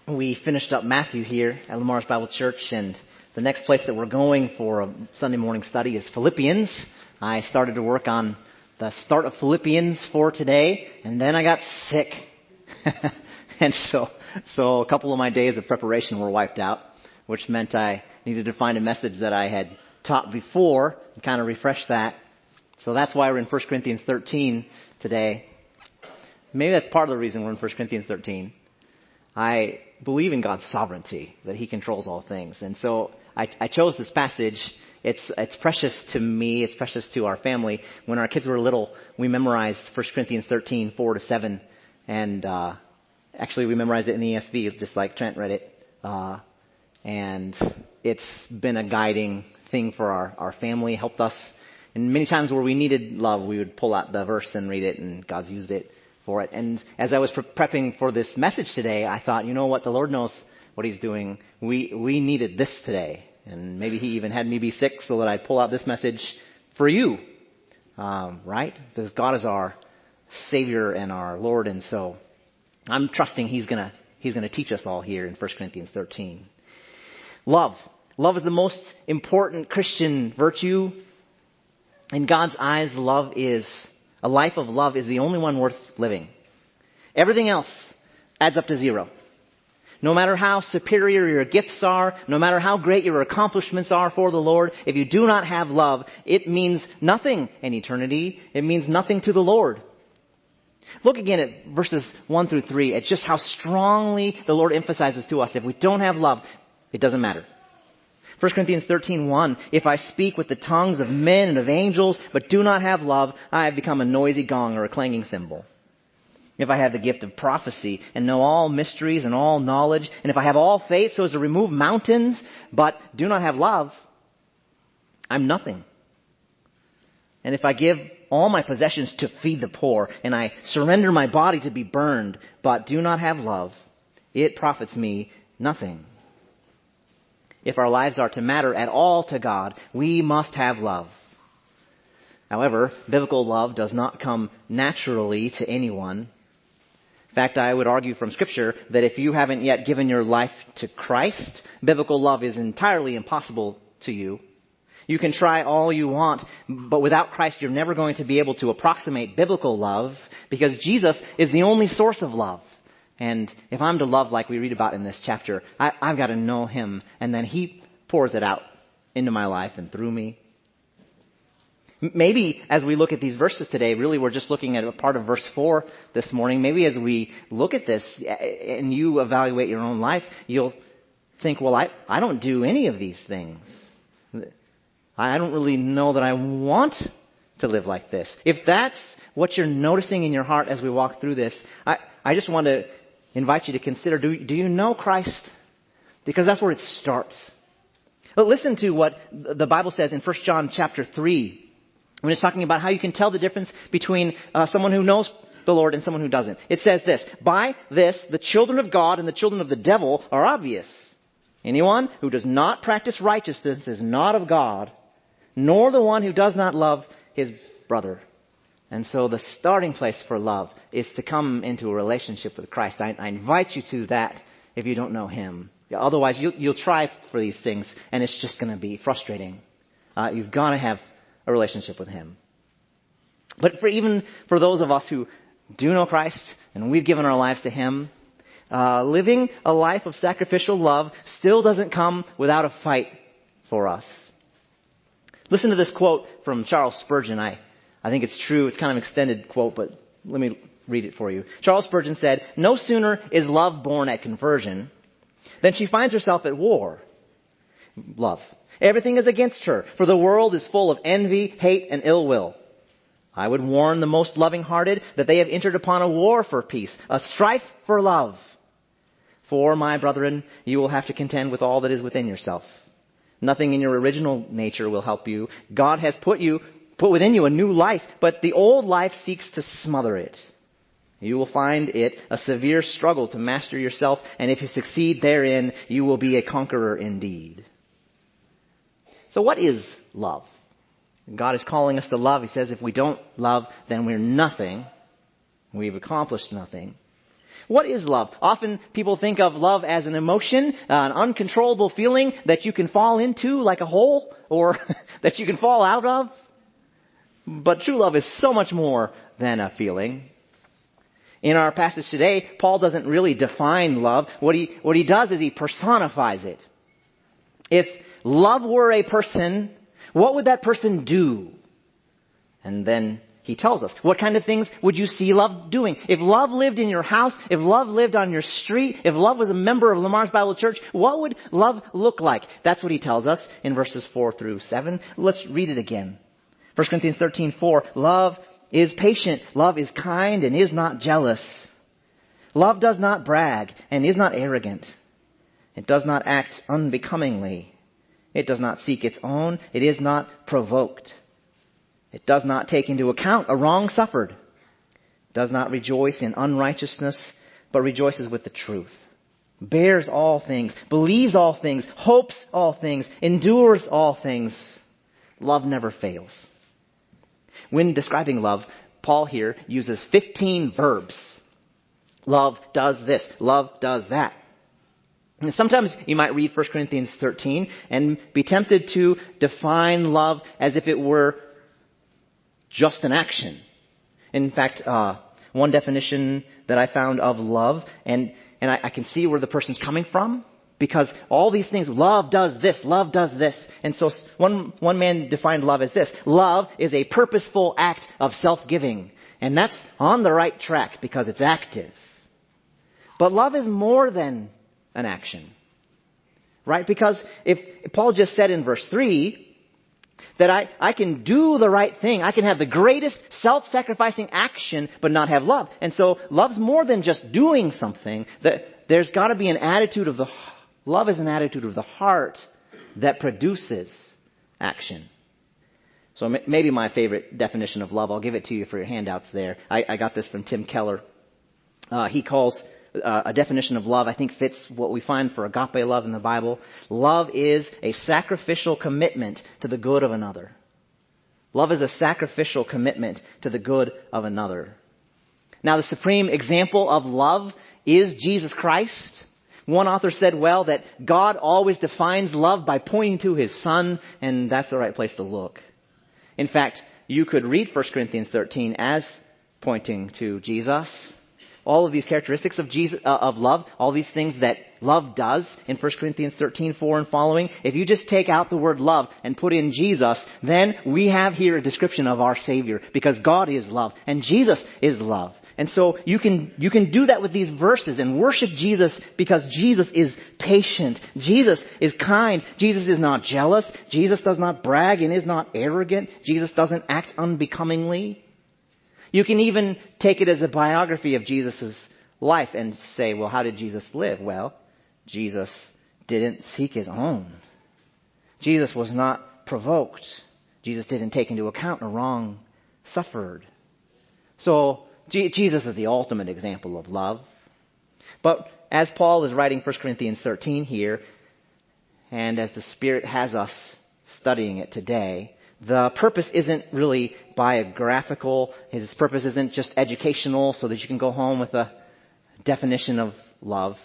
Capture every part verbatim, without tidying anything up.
we finished up Matthew here at Lamar's Bible Church, and the next place that we're going for a Sunday morning study is Philippians. I started to work on the start of Philippians for today, and then I got sick. and so, so a couple of my days of preparation were wiped out, which meant I needed to find a message that I had taught before and kind of refresh that. So that's why we're in First Corinthians thirteen today. Maybe that's part of the reason we're in First Corinthians thirteen. I believe in God's sovereignty, that He controls all things. And so I, I chose this passage. It's it's precious to me. It's precious to our family. When our kids were little, we memorized First Corinthians thirteen, four to seven. And uh, actually, we memorized it in the E S V, just like Trent read it. Uh, and it's been a guiding thing for our, our family, helped us. And many times where we needed love, we would pull out the verse and read it, and God's used it for it. And as I was pre- prepping for this message today, I thought, you know what, the Lord knows what He's doing. We we needed this today. And maybe He even had me be sick so that I'd pull out this message for you. Um, right? Because God is our Savior and our Lord. And so I'm trusting He's gonna He's gonna teach us all here in First Corinthians thirteen. Love. Love is the most important Christian virtue. In God's eyes, love is, a life of love is the only one worth living. Everything else adds up to zero. No matter how superior your gifts are, no matter how great your accomplishments are for the Lord, if you do not have love, it means nothing in eternity. It means nothing to the Lord. Look again at verses one through three, at just how strongly the Lord emphasizes to us, if we don't have love, it doesn't matter. First Corinthians thirteen one, if I speak with the tongues of men and of angels, but do not have love, I have become a noisy gong or a clanging cymbal. If I have the gift of prophecy and know all mysteries and all knowledge, and if I have all faith so as to remove mountains, but do not have love, I'm nothing. And if I give all my possessions to feed the poor, and I surrender my body to be burned, but do not have love, it profits me nothing. If our lives are to matter at all to God, we must have love. However, biblical love does not come naturally to anyone. In fact, I would argue from Scripture that if you haven't yet given your life to Christ, biblical love is entirely impossible to you. You can try all you want, but without Christ, you're never going to be able to approximate biblical love, because Jesus is the only source of love. And if I'm to love like we read about in this chapter, I, I've got to know Him, and then He pours it out into my life and through me. Maybe as we look at these verses today, really we're just looking at a part of verse four this morning. Maybe as we look at this and you evaluate your own life, you'll think, well, I, I don't do any of these things. I don't really know that I want to live like this. If that's what you're noticing in your heart as we walk through this, I, I just want to invite you to consider, do, do you know Christ? Because that's where it starts. But listen to what the Bible says in First John chapter three, when it's talking about how you can tell the difference between uh, someone who knows the Lord and someone who doesn't. It says this, by this, the children of God and the children of the devil are obvious. Anyone who does not practice righteousness is not of God, nor the one who does not love his brother. And so the starting place for love is to come into a relationship with Christ. I, I invite you to that if you don't know Him. Otherwise, you, you'll try for these things, and it's just going to be frustrating. Uh, you've got to have a relationship with Him. But for even for those of us who do know Christ, and we've given our lives to Him, uh, living a life of sacrificial love still doesn't come without a fight for us. Listen to this quote from Charles Spurgeon. I I think it's true. It's kind of an extended quote, but let me read it for you. Charles Spurgeon said, no sooner is love born at conversion than she finds herself at war. Love. Everything is against her, for the world is full of envy, hate, and ill will. I would warn the most loving-hearted that they have entered upon a war for peace, a strife for love. For, my brethren, you will have to contend with all that is within yourself. Nothing in your original nature will help you. God has put you Put within you a new life, but the old life seeks to smother it. You will find it a severe struggle to master yourself, and if you succeed therein, you will be a conqueror indeed. So what is love? God is calling us to love. He says if we don't love, then we're nothing. We've accomplished nothing. What is love? Often people think of love as an emotion, uh, an uncontrollable feeling that you can fall into like a hole or that you can fall out of. But true love is so much more than a feeling. In our passage today, Paul doesn't really define love. What he, what he does is he personifies it. If love were a person, what would that person do? And then he tells us, what kind of things would you see love doing? If love lived in your house, if love lived on your street, if love was a member of Lamar's Bible Church, what would love look like? That's what he tells us in verses four through seven. Let's read it again. First Corinthians thirteen four, love is patient, love is kind and is not jealous. Love does not brag and is not arrogant. It does not act unbecomingly. It does not seek its own. It is not provoked. It does not take into account a wrong suffered. It does not rejoice in unrighteousness, but rejoices with the truth. Bears all things, believes all things, hopes all things, endures all things. Love never fails. When describing love, Paul here uses fifteen verbs. Love does this. Love does that. And sometimes you might read First Corinthians thirteen and be tempted to define love as if it were just an action. In fact, uh, one definition that I found of love, and, and I, I can see where the person's coming from, because all these things, love does this, love does this. And so one, one man defined love as this. Love is a purposeful act of self-giving. And that's on the right track because it's active. But love is more than an action. Right? Because if, if Paul just said in verse three that I, I can do the right thing, I can have the greatest self-sacrificing action but not have love. And so love's more than just doing something. That there's got to be an attitude of the Love is an attitude of the heart that produces action. So maybe my favorite definition of love, I'll give it to you for your handouts there. I, I got this from Tim Keller. Uh, he calls uh, a definition of love, I think fits what we find for agape love in the Bible. Love is a sacrificial commitment to the good of another. Love is a sacrificial commitment to the good of another. Now, the supreme example of love is Jesus Christ. One author said, well, that God always defines love by pointing to His Son, and that's the right place to look. In fact, you could read First Corinthians thirteen as pointing to Jesus. All of these characteristics of Jesus, uh, of love, all these things that love does in First Corinthians thirteen four and following, if you just take out the word love and put in Jesus, then we have here a description of our Savior, because God is love and Jesus is love. And so you can, you can do that with these verses and worship Jesus because Jesus is patient. Jesus is kind. Jesus is not jealous. Jesus does not brag and is not arrogant. Jesus doesn't act unbecomingly. You can even take it as a biography of Jesus' life and say, well, how did Jesus live? Well, Jesus didn't seek His own. Jesus was not provoked. Jesus didn't take into account a wrong suffered. So Jesus is the ultimate example of love. But as Paul is writing First Corinthians thirteen here, and as the Spirit has us studying it today, the purpose isn't really biographical. His purpose isn't just educational so that you can go home with a definition of love.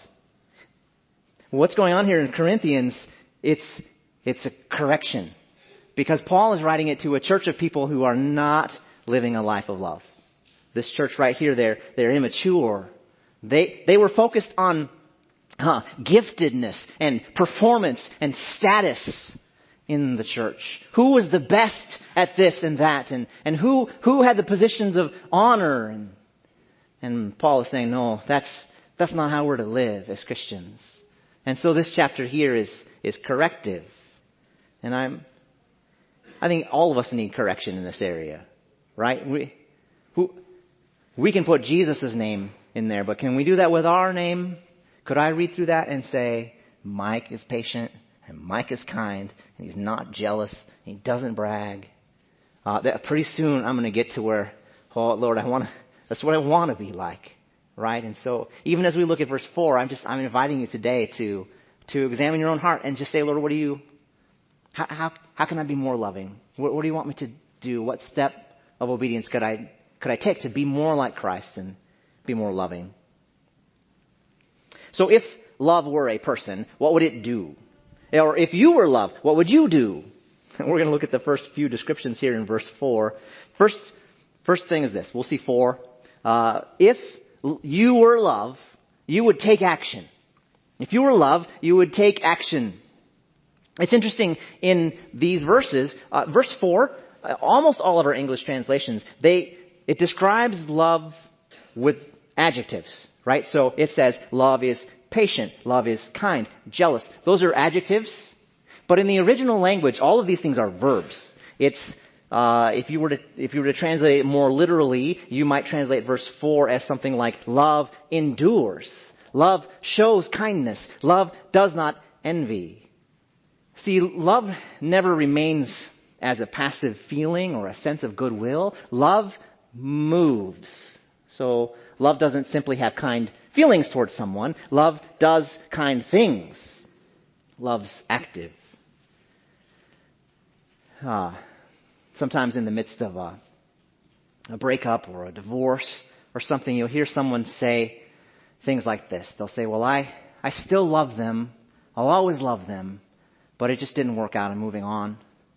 What's going on here in Corinthians, it's, it's a correction. Because Paul is writing it to a church of people who are not living a life of love. This church right here, they're, they're immature. They, they were focused on huh, giftedness and performance and status in the church. Who was the best at this and that? And, and who, who had the positions of honor? And, and Paul is saying, no, that's, that's not how we're to live as Christians. And so this chapter here is, is corrective. And I'm, I think all of us need correction in this area. Right? We, who, We can put Jesus' name in there, but can we do that with our name? Could I read through that and say, Mike is patient, and Mike is kind, and he's not jealous, and he doesn't brag? Uh, that pretty soon I'm going to get to where, oh Lord, I want to. That's what I want to be like, right? And so, even as we look at verse four, I'm just I'm inviting you today to to examine your own heart and just say, Lord, what do you? How how, how can I be more loving? What, what do you want me to do? What step of obedience could I? Could I take to be more like Christ and be more loving? So if love were a person, what would it do? Or if you were love, what would you do? We're going to look at the first few descriptions here in verse four. First, first thing is this. We'll see four. Uh, if you were love, you would take action. If you were love, you would take action. It's interesting in these verses, uh, verse four, uh, almost all of our English translations, they it describes love with adjectives, right? So it says love is patient, love is kind, jealous. Those are adjectives. But in the original language, all of these things are verbs. It's uh, if you were to if you were to translate it more literally, you might translate verse four as something like love endures, love shows kindness, love does not envy. See, love never remains as a passive feeling or a sense of goodwill. Love moves. So love doesn't simply have kind feelings towards someone. Love does kind things. Love's active. Uh, sometimes in the midst of a, a breakup or a divorce or something, you'll hear someone say things like this. They'll say, well, I, I still love them. I'll always love them. But it just didn't work out. I'm moving on.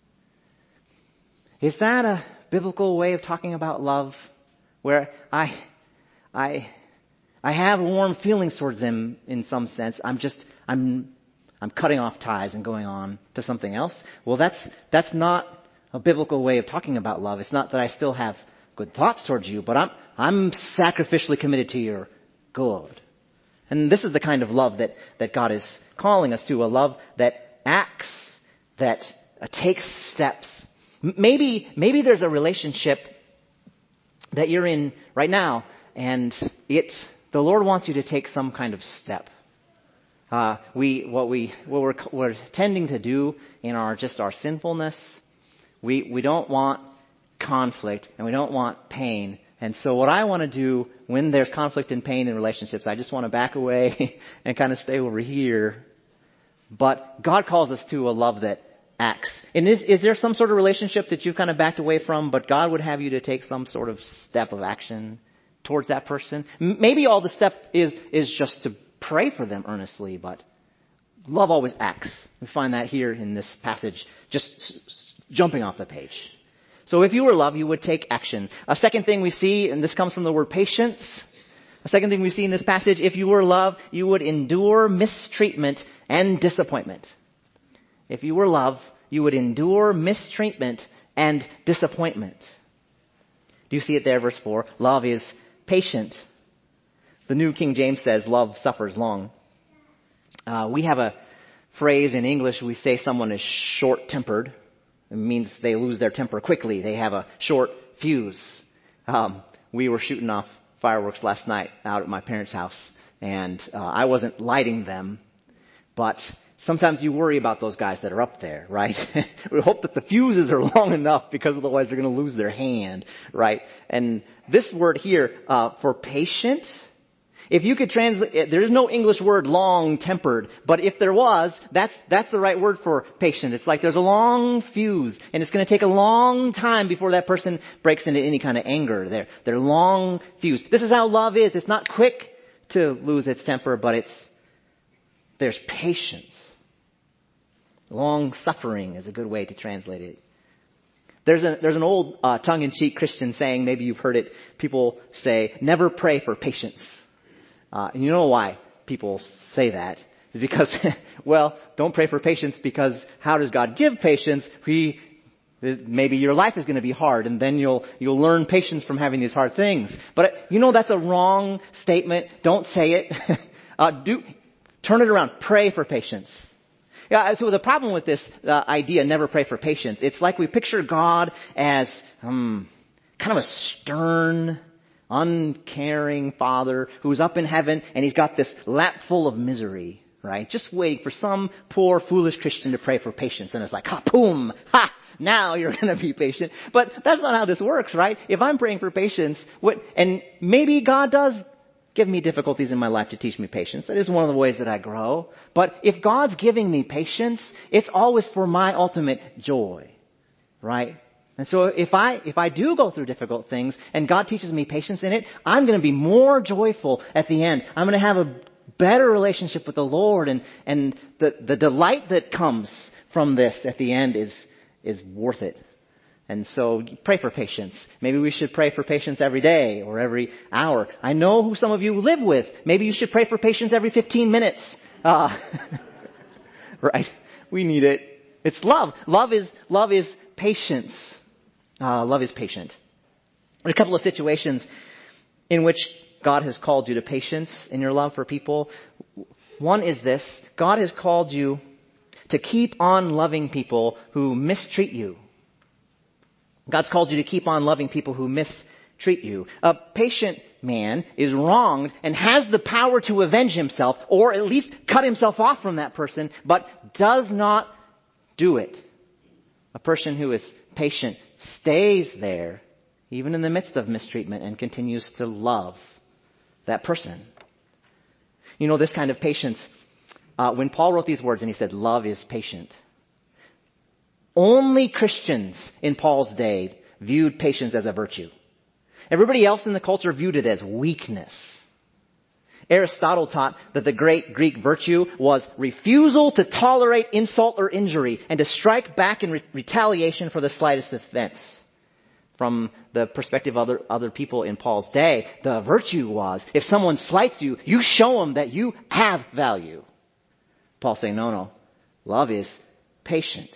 Is that a biblical way of talking about love? Where I, I, I have warm feelings towards them in some sense. I'm just, I'm, I'm cutting off ties and going on to something else. Well, that's, that's not a biblical way of talking about love. It's not that I still have good thoughts towards you, but I'm, I'm sacrificially committed to your good. And this is the kind of love that, that God is calling us to, a love that acts, that uh, takes steps. M- maybe, maybe there's a relationship that you're in right now, and it's, the Lord wants you to take some kind of step. Uh, we, what we, what we're, we're tending to do in our, just our sinfulness, we, we don't want conflict and we don't want pain. And so what I want to do when there's conflict and pain in relationships, I just want to back away and kind of stay over here. But God calls us to a love that acts. And is, is there some sort of relationship that you've kind of backed away from, but God would have you to take some sort of step of action towards that person? M- maybe all the step is, is just to pray for them earnestly, but love always acts. We find that here in this passage, just s- s- jumping off the page. So if you were love, you would take action. A second thing we see, and this comes from the word patience. A second thing we see in this passage, if you were love, you would endure mistreatment and disappointment. If you were love, you would endure mistreatment and disappointment. Do you see it there, verse four? Love is patient. The New King James says, love suffers long. Uh, we have a phrase in English, we say someone is short-tempered. It means they lose their temper quickly. They have a short fuse. Um, we were shooting off fireworks last night out at my parents' house, and uh, I wasn't lighting them, but sometimes you worry about those guys that are up there, right? We hope that the fuses are long enough, because otherwise they're going to lose their hand, right? And this word here, uh, for patient, if you could translate, there is no English word long-tempered, but if there was, that's, that's the right word for patient. It's like there's a long fuse, and it's going to take a long time before that person breaks into any kind of anger. They're, they're long fused. This is how love is. It's not quick to lose its temper, but it's, there's patience. Long suffering is a good way to translate it. There's, a, there's an old uh, tongue-in-cheek Christian saying, maybe you've heard it. People say, never pray for patience. Uh, and you know why people say that? It's because, well, don't pray for patience, because how does God give patience? He, maybe your life is going to be hard, and then you'll you'll learn patience from having these hard things. But you know that's a wrong statement. Don't say it. uh, do turn it around. Pray for patience. Yeah. So the problem with this uh, idea, never pray for patience, it's like we picture God as um, kind of a stern, uncaring Father who's up in heaven, and he's got this lap full of misery, right? Just waiting for some poor, foolish Christian to pray for patience. And it's like, ha, boom, ha, now you're going to be patient. But that's not how this works, right? If I'm praying for patience, what, and maybe God does give me difficulties in my life to teach me patience. That is one of the ways that I grow. But if God's giving me patience, it's always for my ultimate joy, right? And so if I if I do go through difficult things and God teaches me patience in it, I'm going to be more joyful at the end. I'm going to have a better relationship with the Lord, and, and the, the delight that comes from this at the end is, is worth it. And so pray for patience. Maybe we should pray for patience every day or every hour. I know who some of you live with. Maybe you should pray for patience every fifteen minutes. Uh, right? We need it. It's love. Love is, love is patience. Uh, love is patient. There are a couple of situations in which God has called you to patience in your love for people. One is this. God has called you to keep on loving people who mistreat you. God's called you to keep on loving people who mistreat you. A patient man is wronged and has the power to avenge himself, or at least cut himself off from that person, but does not do it. A person who is patient stays there, even in the midst of mistreatment, and continues to love that person. You know, this kind of patience, uh, when Paul wrote these words and he said, love is patient, only Christians in Paul's day viewed patience as a virtue. Everybody else in the culture viewed it as weakness. Aristotle taught that the great Greek virtue was refusal to tolerate insult or injury and to strike back in re- retaliation for the slightest offense. From the perspective of other, other people in Paul's day, the virtue was, if someone slights you, you show them that you have value. Paul's saying, no, no, love is patient.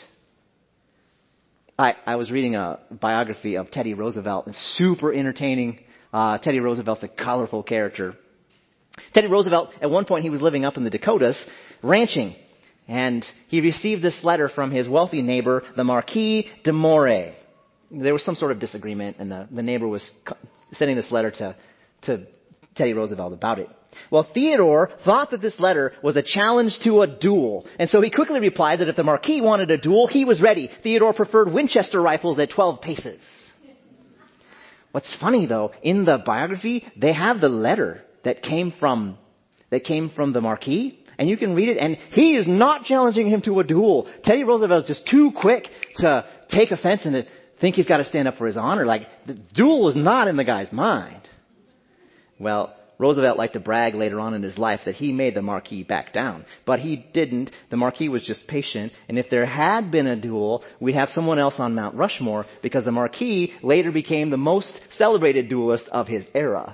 I, I was reading a biography of Teddy Roosevelt. It's super entertaining. Uh, Teddy Roosevelt's a colorful character. Teddy Roosevelt, at one point, he was living up in the Dakotas, ranching. And he received this letter from his wealthy neighbor, the Marquis de Moray. There was some sort of disagreement, and the, the neighbor was sending this letter to, to Teddy Roosevelt about it. Well, Theodore thought that this letter was a challenge to a duel. And so he quickly replied that if the Marquis wanted a duel, he was ready. Theodore preferred Winchester rifles at twelve paces. What's funny, though, in the biography, they have the letter that came from, that came from the Marquis. And you can read it, and he is not challenging him to a duel. Teddy Roosevelt is just too quick to take offense and to think he's got to stand up for his honor. Like, the duel was not in the guy's mind. Well, Roosevelt liked to brag later on in his life that he made the Marquis back down. But he didn't. The Marquis was just patient. And if there had been a duel, we'd have someone else on Mount Rushmore, because the Marquis later became the most celebrated duelist of his era.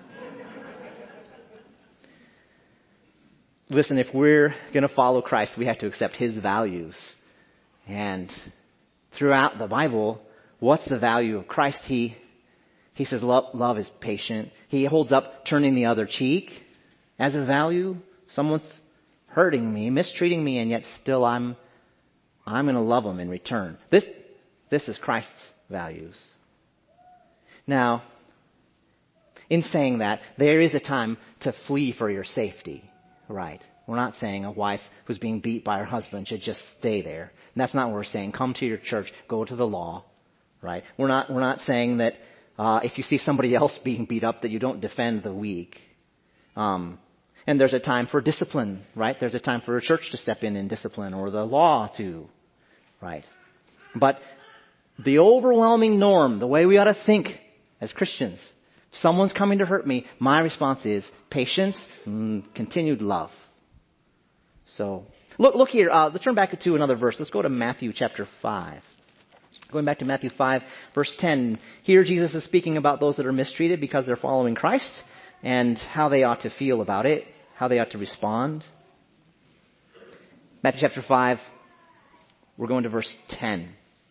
Listen, if we're going to follow Christ, we have to accept His values. And throughout the Bible, what's the value of Christ? He He says love, love is patient. He holds up turning the other cheek as a value. Someone's hurting me, mistreating me, and yet still I'm I'm going to love them in return. This this is Christ's values. Now, in saying that, there is a time to flee for your safety. Right. We're not saying a wife who's being beat by her husband should just stay there. And that's not what we're saying. Come to your church, go to the law. Right. We're not we're not saying that Uh, if you see somebody else being beat up, that you don't defend the weak. Um, and there's a time for discipline, right? There's a time for a church to step in and discipline, or the law to, right? But the overwhelming norm, the way we ought to think as Christians, if someone's coming to hurt me, my response is patience and continued love. So, look, look here. Uh, let's turn back to another verse. Let's go to Matthew chapter five. Going back to Matthew five, verse ten. Here Jesus is speaking about those that are mistreated because they're following Christ, and how they ought to feel about it, how they ought to respond. Matthew chapter five, we're going to verse ten.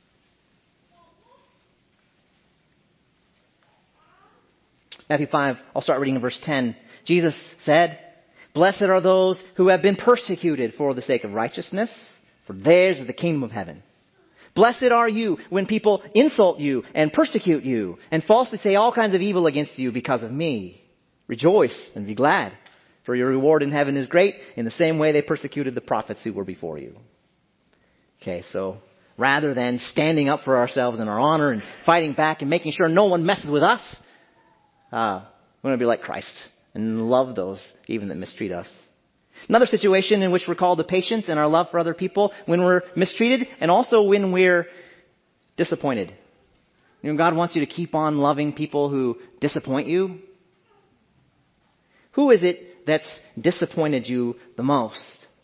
Matthew five, I'll start reading in verse ten. Jesus said, "Blessed are those who have been persecuted for the sake of righteousness, for theirs is the kingdom of heaven. Blessed are you when people insult you and persecute you and falsely say all kinds of evil against you because of me. Rejoice and be glad, for your reward in heaven is great. In the same way they persecuted the prophets who were before you." Okay, so rather than standing up for ourselves and our honor and fighting back and making sure no one messes with us, uh, we're going to be like Christ and love those even that mistreat us. Another situation in which we're called to patience and our love for other people when we're mistreated, and also when we're disappointed. You know, God wants you to keep on loving people who disappoint you. Who is it that's disappointed you the most?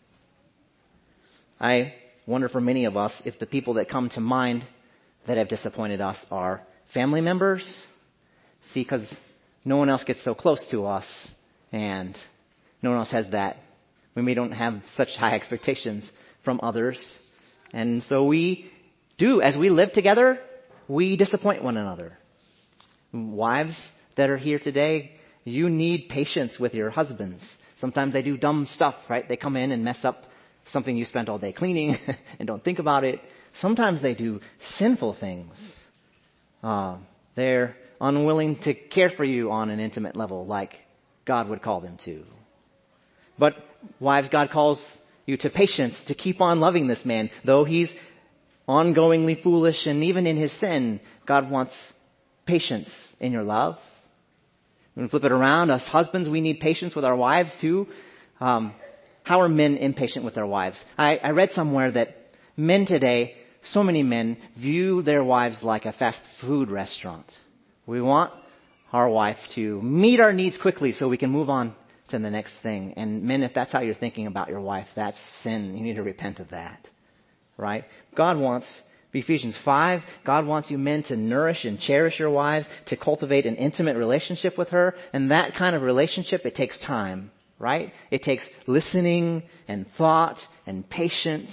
I wonder for many of us if the people that come to mind that have disappointed us are family members. See, because no one else gets so close to us, and no one else has that. We may don't have such high expectations from others. And so we do, as we live together, we disappoint one another. Wives that are here today, you need patience with your husbands. Sometimes they do dumb stuff, right? They come in and mess up something you spent all day cleaning and don't think about it. Sometimes they do sinful things. Uh, they're unwilling to care for you on an intimate level like God would call them to. But wives, God calls you to patience, to keep on loving this man. Though he's ongoingly foolish and even in his sin, God wants patience in your love. When we flip it around, us husbands, we need patience with our wives too. Um, how are men impatient with their wives? I, I read somewhere that men today, so many men, view their wives like a fast food restaurant. We want our wife to meet our needs quickly so we can move on to the next thing. And men, if that's how you're thinking about your wife, that's sin. You need to repent of that. Right? God wants, Ephesians five, God wants you men to nourish and cherish your wives, to cultivate an intimate relationship with her. And that kind of relationship, it takes time. Right? It takes listening and thought and patience.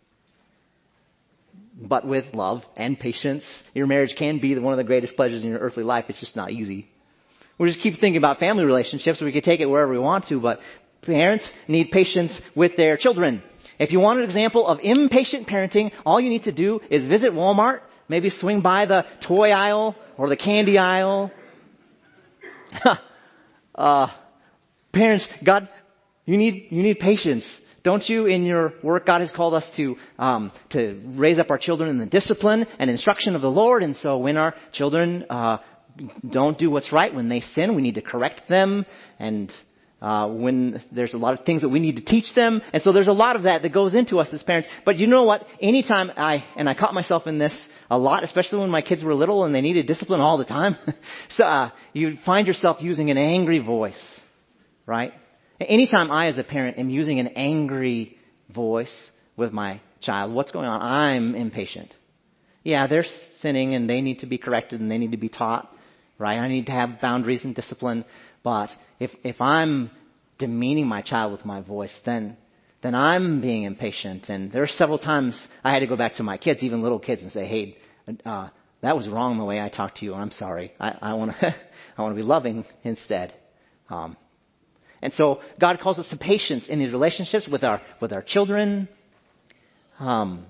But with love and patience, your marriage can be one of the greatest pleasures in your earthly life. It's just not easy. We just keep thinking about family relationships. We can take it wherever we want to, but parents need patience with their children. If you want an example of impatient parenting, all you need to do is visit Walmart, maybe swing by the toy aisle or the candy aisle. uh, parents, God, you need you need patience. Don't you, in your work, God has called us to um, to raise up our children in the discipline and instruction of the Lord. And so when our children uh, don't do what's right, when they sin, we need to correct them. And uh, when there's a lot of things that we need to teach them. And so there's a lot of that that goes into us as parents. But you know what? Anytime I, and I caught myself in this a lot, especially when my kids were little and they needed discipline all the time. so uh, you find yourself using an angry voice, right? Anytime I, as a parent, am using an angry voice with my child, what's going on? I'm impatient. Yeah, they're sinning and they need to be corrected and they need to be taught, right? I need to have boundaries and discipline. But if if I'm demeaning my child with my voice, then then I'm being impatient. And there are several times I had to go back to my kids, even little kids, and say, hey, uh, that was wrong the way I talked to you. I'm sorry. I, I want to I want to be loving instead. Um And so God calls us to patience in these relationships with our with our children. Um,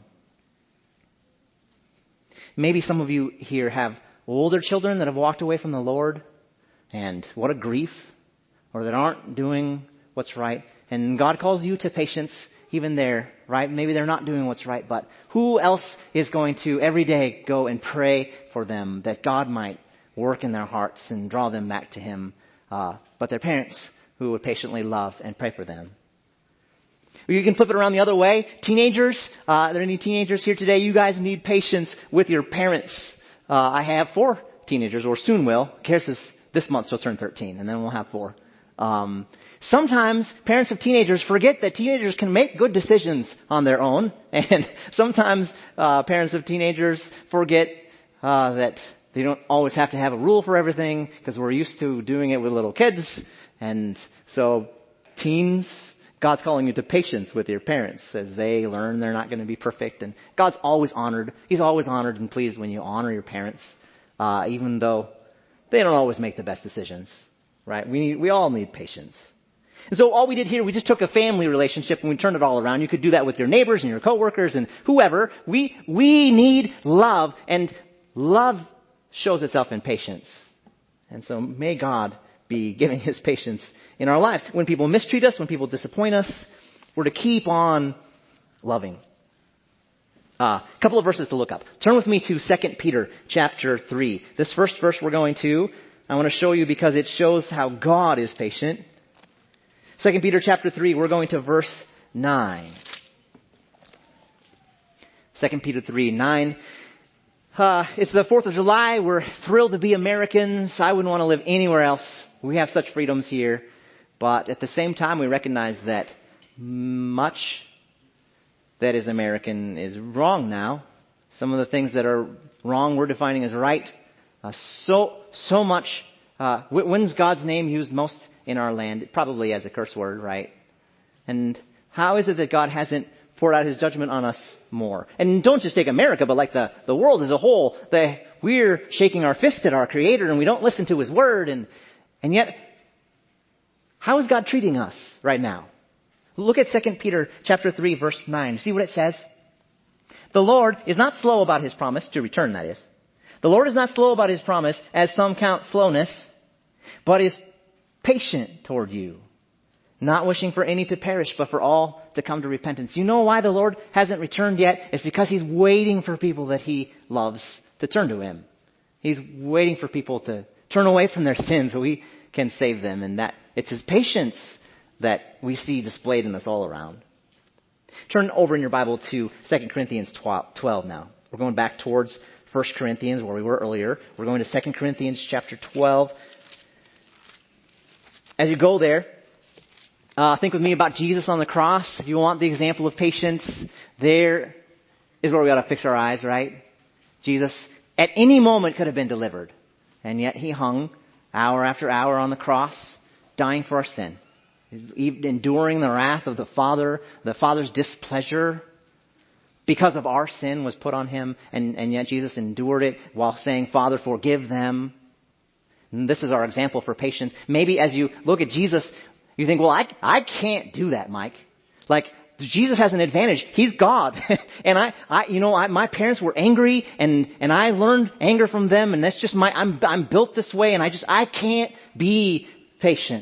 maybe some of you here have older children that have walked away from the Lord, and what a grief, or that aren't doing what's right. And God calls you to patience even there, right? Maybe they're not doing what's right, but who else is going to every day go and pray for them that God might work in their hearts and draw them back to Him? Uh, but their parents, who would patiently love and pray for them. You can flip it around the other way. Teenagers, uh, are there any teenagers here today? You guys need patience with your parents. Uh, I have four teenagers, or soon will. Karis is this month, she'll turn thirteen, and then we'll have four. Um, sometimes parents of teenagers forget that teenagers can make good decisions on their own, and sometimes uh, parents of teenagers forget uh, that they don't always have to have a rule for everything, because we're used to doing it with little kids. And so, teens, God's calling you to patience with your parents as they learn they're not going to be perfect. And God's always honored. He's always honored and pleased when you honor your parents, uh, even though they don't always make the best decisions, right? We need, we all need patience. And so all we did here, we just took a family relationship and we turned it all around. You could do that with your neighbors and your coworkers and whoever. We, we need love, and love shows itself in patience. And so may God be giving His patience in our lives. When people mistreat us, when people disappoint us, we're to keep on loving. A uh, couple of verses to look up. Turn with me to Second Peter chapter three. This first verse we're going to, I want to show you because it shows how God is patient. Second Peter chapter three, we're going to verse nine. Second Peter three, nine. Uh, it's the fourth of July. We're thrilled to be Americans. I wouldn't want to live anywhere else. We have such freedoms here. But at the same time, we recognize that much that is American is wrong now. Some of the things that are wrong we're defining as right. Uh, so so much. Uh, when's God's name used most in our land? Probably as a curse word, right? And how is it that God hasn't poured out his judgment on us more? And don't just take America, but like the, the world as a whole. The, we're shaking our fist at our Creator and we don't listen to his word. And, and yet, how is God treating us right now? Look at Second Peter chapter three, verse nine. See what it says? The Lord is not slow about his promise, to return that is. The Lord is not slow about his promise, as some count slowness, but is patient toward you, not wishing for any to perish, but for all to come to repentance. You know why the Lord hasn't returned yet? It's because he's waiting for people that he loves to turn to him. He's waiting for people to turn away from their sins so he can save them. And that it's his patience that we see displayed in us all around. Turn over in your Bible to Second Corinthians twelve now. We're going back towards First Corinthians, where we were earlier. We're going to Second Corinthians chapter twelve. As you go there, uh, think with me about Jesus on the cross. If you want the example of patience, there is where we ought to fix our eyes, right? Jesus, at any moment, could have been delivered. And yet he hung hour after hour on the cross, dying for our sin. Enduring the wrath of the Father, the Father's displeasure because of our sin was put on him, and, and yet Jesus endured it while saying, Father, forgive them. And this is our example for patience. Maybe as you look at Jesus, you think, well, I, I can't do that, Mike. Like, Jesus has an advantage. He's God. and I, I, you know, I, my parents were angry and, and I learned anger from them, and that's just my, I'm, I'm built this way, and I just, I can't be patient.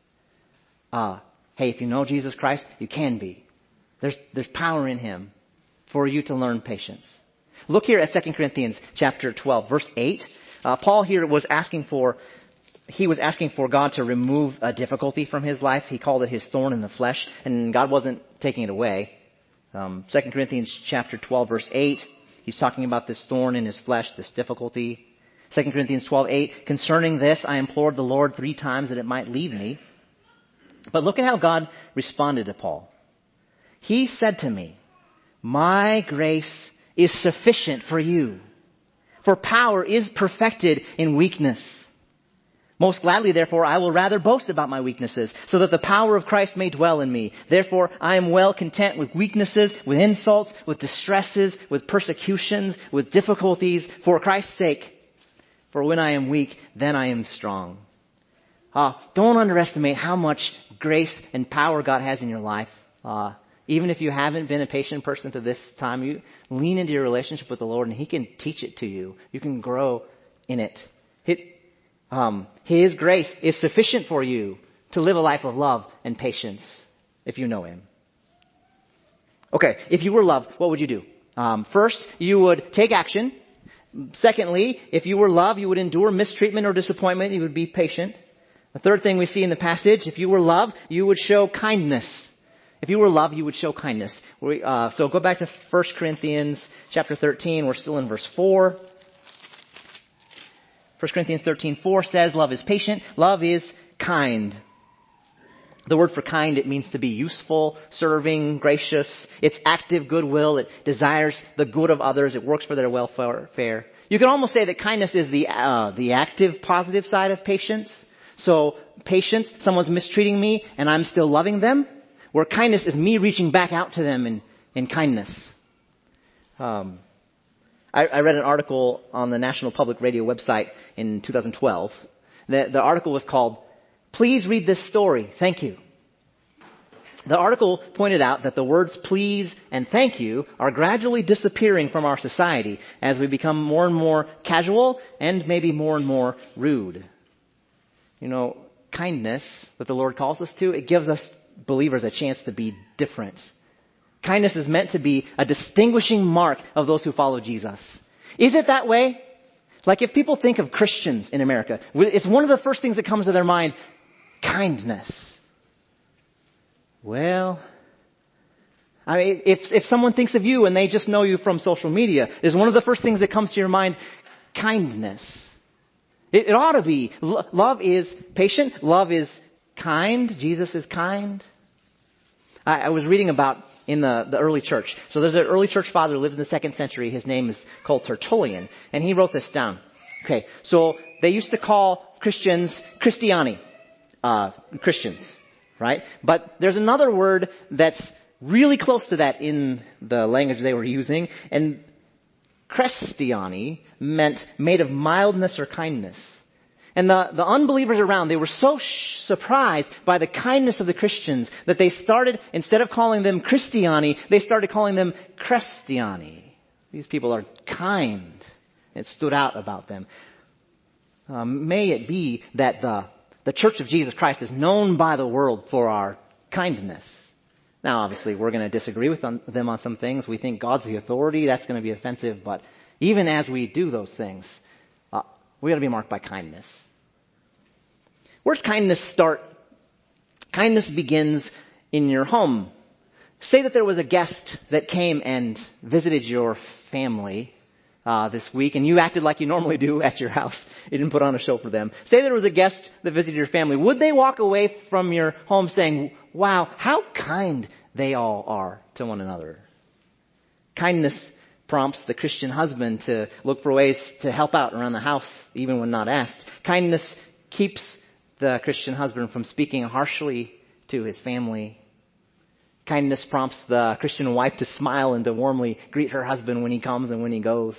Uh, hey, if you know Jesus Christ, you can be. There's, there's power in him for you to learn patience. Look here at Second Corinthians chapter twelve, verse eight. Uh, Paul here was asking for, he was asking for God to remove a difficulty from his life. He called it his thorn in the flesh, and God wasn't taking it away. Um, Second Corinthians chapter twelve, verse eight, he's talking about this thorn in his flesh, this difficulty. Second Corinthians twelve, eight, concerning this I implored the Lord three times that it might leave me. But look at how God responded to Paul. He said to me, my grace is sufficient for you, for power is perfected in weakness. Most gladly, therefore, I will rather boast about my weaknesses, so that the power of Christ may dwell in me. Therefore, I am well content with weaknesses, with insults, with distresses, with persecutions, with difficulties, for Christ's sake. For when I am weak, then I am strong. Uh, don't underestimate how much grace and power God has in your life. Uh, even if you haven't been a patient person to this time, you lean into your relationship with the Lord and he can teach it to you. You can grow in it. it um, his grace is sufficient for you to live a life of love and patience if you know him. Okay, if you were loved, what would you do? Um, first, you would take action. Secondly, if you were loved, you would endure mistreatment or disappointment. You would be patient. The third thing we see in the passage, if you were loved, you would show kindness. If you were loved, you would show kindness. We, uh, so go back to First Corinthians chapter thirteen. We're still in verse four. First Corinthians thirteen, four says, love is patient. Love is kind. The word for kind, it means to be useful, serving, gracious. It's active goodwill. It desires the good of others. It works for their welfare. You can almost say that kindness is the uh, the active, positive side of patience. So patience, someone's mistreating me and I'm still loving them. Where kindness is me reaching back out to them in, in kindness. Um, I, I read an article on the National Public Radio website in two thousand twelve. The, the article was called, Please Read This Story, Thank You. The article pointed out that the words please and thank you are gradually disappearing from our society as we become more and more casual and maybe more and more rude. You know, kindness that the Lord calls us to, it gives us believers a chance to be different. Kindness is meant to be a distinguishing mark of those who follow Jesus. Is it that way? Like if people think of Christians in America, it's one of the first things that comes to their mind, kindness. Well, I mean, if if someone thinks of you and they just know you from social media, is one of the first things that comes to your mind, kindness. It, it ought to be. Love is patient. Love is kind. Jesus is kind. I, I was reading about in the, the early church. So there's an early church father who lived in the second century. His name is called Tertullian. And he wrote this down. Okay, so they used to call Christians Christiani, uh, Christians, right? But there's another word that's really close to that in the language they were using. And Christiani meant made of mildness or kindness. And the, the unbelievers around, they were so sh- surprised by the kindness of the Christians that they started, instead of calling them Christiani, they started calling them Crestiani. These people are kind. It stood out about them. Um, may it be that the, the Church of Jesus Christ is known by the world for our kindness. Now, obviously, we're going to disagree with them, them on some things. We think God's the authority. That's going to be offensive. But even as we do those things, uh, we got to be marked by kindness. Where's kindness start? Kindness begins in your home. Say that there was a guest that came and visited your family uh, this week, and you acted like you normally do at your house. You didn't put on a show for them. Say there was a guest that visited your family. Would they walk away from your home saying, wow, how kind they all are to one another? Kindness prompts the Christian husband to look for ways to help out around the house, even when not asked. Kindness keeps the Christian husband from speaking harshly to his family. Kindness prompts the Christian wife to smile and to warmly greet her husband when he comes and when he goes.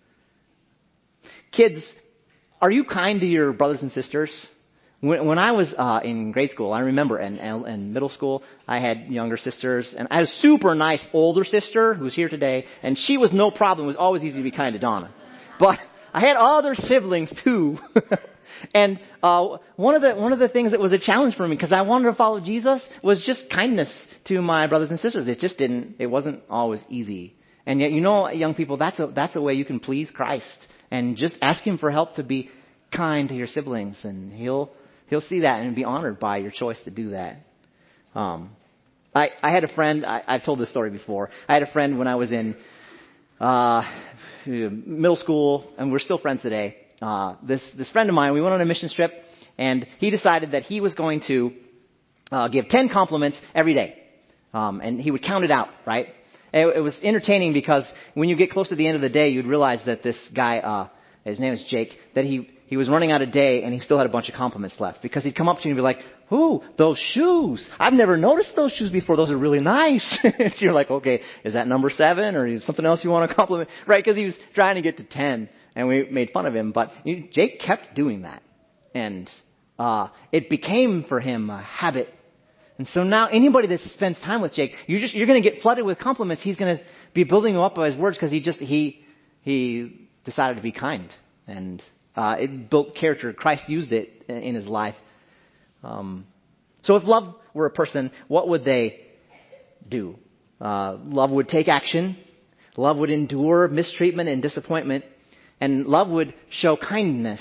Kids, are you kind to your brothers and sisters? When, when I was uh, in grade school, I remember, and, and, and middle school, I had younger sisters, and I had a super nice older sister who's here today, and she was no problem. It was always easy to be kind to Donna. But I had other siblings too. And uh, one of the one of the things that was a challenge for me, because I wanted to follow Jesus, was just kindness to my brothers and sisters. It just didn't. It wasn't always easy. And yet, you know, young people, that's a that's a way you can please Christ, and just ask Him for help to be kind to your siblings, and He'll He'll see that and be honored by your choice to do that. Um, I I had a friend. I, I've told this story before. I had a friend when I was in uh, middle school, and we're still friends today. Uh, this, this friend of mine, we went on a mission trip, and he decided that he was going to uh, give ten compliments every day. Um, and he would count it out, right? It, it was entertaining because when you get close to the end of the day, you'd realize that this guy, uh, his name is Jake, that he, he was running out of day and he still had a bunch of compliments left. Because he'd come up to you and be like, ooh, those shoes. I've never noticed those shoes before. Those are really nice. So you're like, okay, is that number seven or is something else you want to compliment? Right, because he was trying to get to ten. And we made fun of him, but Jake kept doing that. And uh, it became for him a habit. And so now anybody that spends time with Jake, you're just you're going to get flooded with compliments. He's going to be building you up by his words because he just he he decided to be kind, and uh, it built character. Christ used it in his life. Um, so if love were a person, what would they do? Uh, love would take action. Love would endure mistreatment and disappointment. And love would show kindness.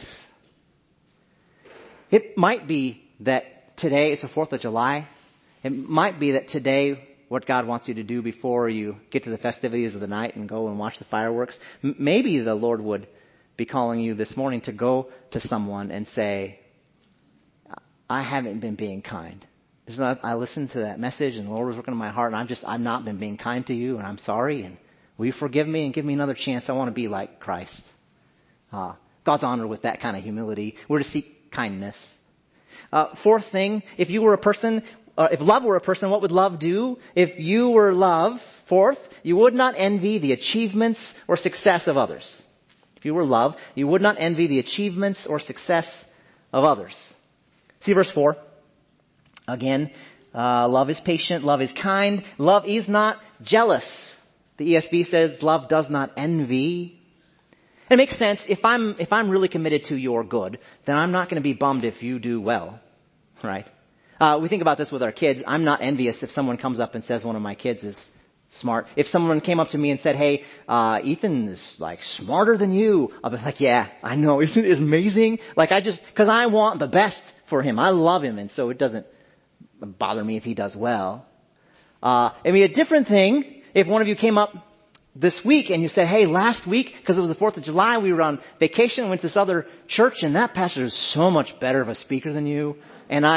It might be that today is the fourth of July. It might be that today what God wants you to do before you get to the festivities of the night and go and watch the fireworks. M- maybe the Lord would be calling you this morning to go to someone and say, I haven't been being kind. There's not, I listened to that message and the Lord was working in my heart and I've just, I've not been being kind to you and I'm sorry. And will you forgive me and give me another chance? I want to be like Christ. Uh, God's honor with that kind of humility. We're to seek kindness. Uh, fourth thing, if you were a person, uh, if love were a person, what would love do? If you were love, fourth, you would not envy the achievements or success of others. If you were love, you would not envy the achievements or success of others. See verse four. Again, uh, love is patient, love is kind, love is not jealous. The E S V says love does not envy. It makes sense. If I'm if I'm really committed to your good, then I'm not going to be bummed if you do well, right? Uh, we think about this with our kids. I'm not envious if someone comes up and says one of my kids is smart. If someone came up to me and said, "Hey, uh, Ethan is like smarter than you," I'll be like, "Yeah, I know. Isn't it amazing?" Like I just because I want the best for him. I love him, and so it doesn't bother me if he does well. Uh, it'd be a different thing if one of you came up this week and you said, hey, last week, because it was the fourth of July, we were on vacation, went to this other church, and that pastor is so much better of a speaker than you. And I,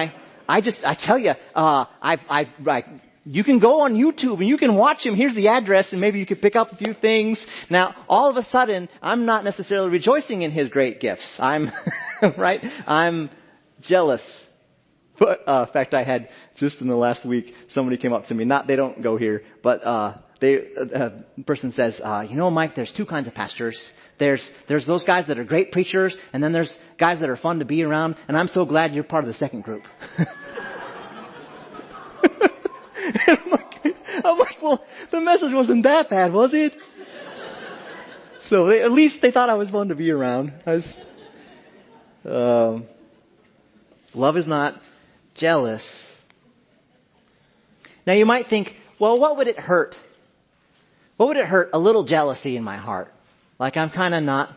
I just, I tell you, uh, I, I, I, you can go on YouTube and you can watch him. Here's the address and maybe you can pick up a few things. Now, all of a sudden, I'm not necessarily rejoicing in his great gifts. I'm, right? I'm jealous. But, uh, in fact, I had just in the last week, somebody came up to me. Not, they don't go here, but, uh, they, a person says, uh, you know, Mike, there's two kinds of pastors. There's, there's those guys that are great preachers, and then there's guys that are fun to be around, and I'm so glad you're part of the second group. I'm, like, I'm like, well, the message wasn't that bad, was it? So they, at least they thought I was fun to be around. I was, um, love is not jealous. Now you might think, well, what would it hurt? What would it hurt? A little jealousy in my heart. Like I'm kind of not,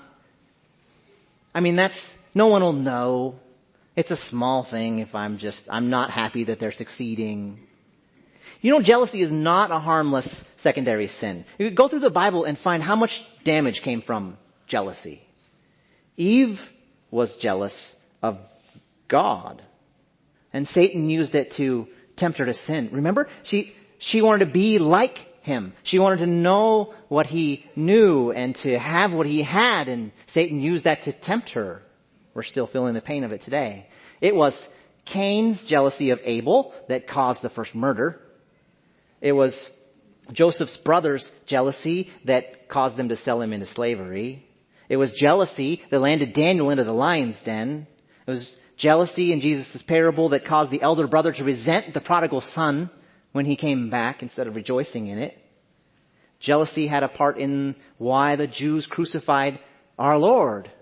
I mean, that's, no one will know. It's a small thing if I'm just, I'm not happy that they're succeeding. You know, jealousy is not a harmless secondary sin. You could go through the Bible and find how much damage came from jealousy. Eve was jealous of God. And Satan used it to tempt her to sin. Remember? She, she wanted to be like him. She wanted to know what he knew and to have what he had. And Satan used that to tempt her. We're still feeling the pain of it today. It was Cain's jealousy of Abel that caused the first murder. It was Joseph's brothers' jealousy that caused them to sell him into slavery. It was jealousy that landed Daniel into the lion's den. It was jealousy in Jesus' parable that caused the elder brother to resent the prodigal son when he came back instead of rejoicing in it. Jealousy had a part in why the Jews crucified our Lord. Do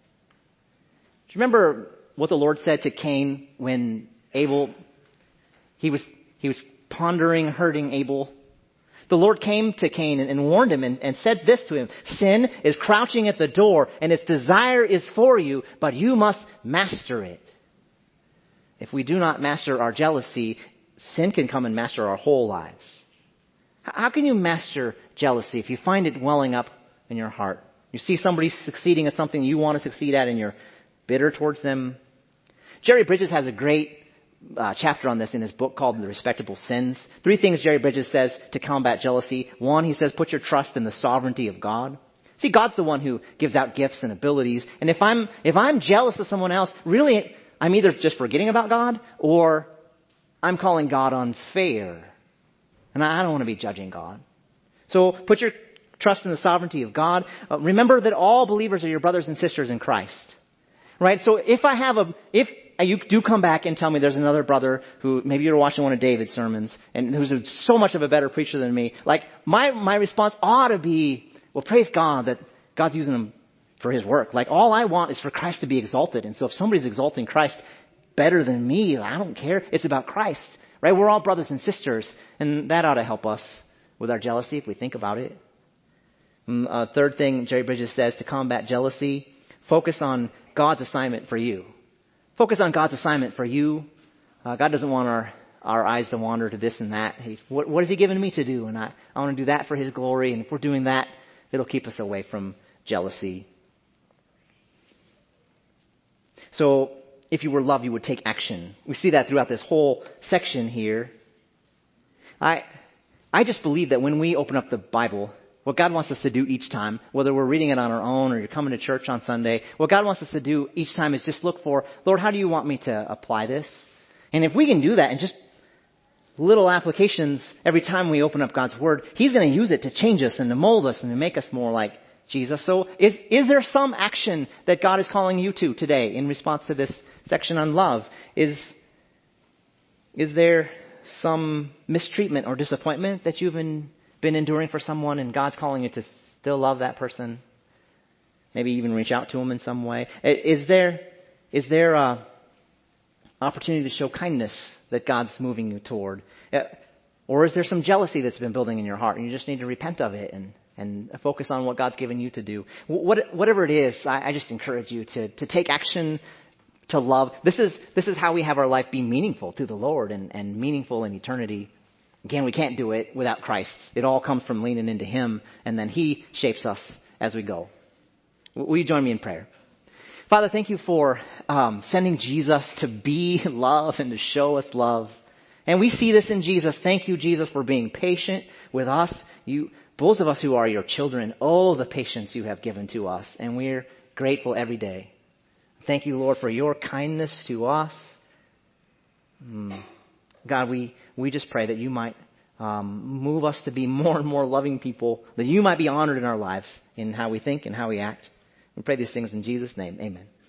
you remember what the Lord said to Cain when Abel, he was, he was pondering hurting Abel? The Lord came to Cain and, and warned him and, and said this to him: sin is crouching at the door and its desire is for you, but you must master it. If we do not master our jealousy, sin can come and master our whole lives. How can you master jealousy if you find it welling up in your heart? You see somebody succeeding at something you want to succeed at and you're bitter towards them. Jerry Bridges has a great uh, chapter on this in his book called The Respectable Sins. Three things Jerry Bridges says to combat jealousy. One, he says, put your trust in the sovereignty of God. See, God's the one who gives out gifts and abilities. And if I'm, if I'm jealous of someone else, really, I'm either just forgetting about God or I'm calling God unfair. And I don't want to be judging God. So put your trust in the sovereignty of God. Uh, remember that all believers are your brothers and sisters in Christ. Right? So if I have a, if you do come back and tell me there's another brother who, maybe you're watching one of David's sermons and who's a, so much of a better preacher than me, like my, my response ought to be, well, praise God that God's using him for his work. Like all I want is for Christ to be exalted. And so if somebody's exalting Christ better than me, I don't care. It's about Christ. Right? We're all brothers and sisters. And that ought to help us with our jealousy if we think about it. And, uh, third thing Jerry Bridges says to combat jealousy, focus on God's assignment for you. Focus on God's assignment for you. Uh, God doesn't want our, our eyes to wander to this and that. He, what, what has he given me to do? And I, I want to do that for his glory. And if we're doing that, it'll keep us away from jealousy. So, if you were loved, you would take action. We see that throughout this whole section here. I, I just believe that when we open up the Bible, what God wants us to do each time, whether we're reading it on our own or you're coming to church on Sunday, what God wants us to do each time is just look for, Lord, how do you want me to apply this? And if we can do that and just little applications every time we open up God's Word, He's going to use it to change us and to mold us and to make us more like Jesus. So is, is there some action that God is calling you to today in response to this section on love? Is, is there some mistreatment or disappointment that you've been, been enduring for someone and God's calling you to still love that person? Maybe even reach out to them in some way. Is there, is there a opportunity to show kindness that God's moving you toward? Or is there some jealousy that's been building in your heart and you just need to repent of it and and focus on what God's given you to do? What, whatever it is, I, I just encourage you to, to take action, to love. This is, this is how we have our life be meaningful to the Lord and, and meaningful in eternity. Again, we can't do it without Christ. It all comes from leaning into Him, and then He shapes us as we go. Will you join me in prayer? Father, thank you for um, sending Jesus to be love and to show us love. And we see this in Jesus. Thank you, Jesus, for being patient with us. You, both of us who are your children, oh, the patience you have given to us. And we're grateful every day. Thank you, Lord, for your kindness to us. Mm. God, we, we just pray that you might um, move us to be more and more loving people, that you might be honored in our lives in how we think and how we act. We pray these things in Jesus' name. Amen.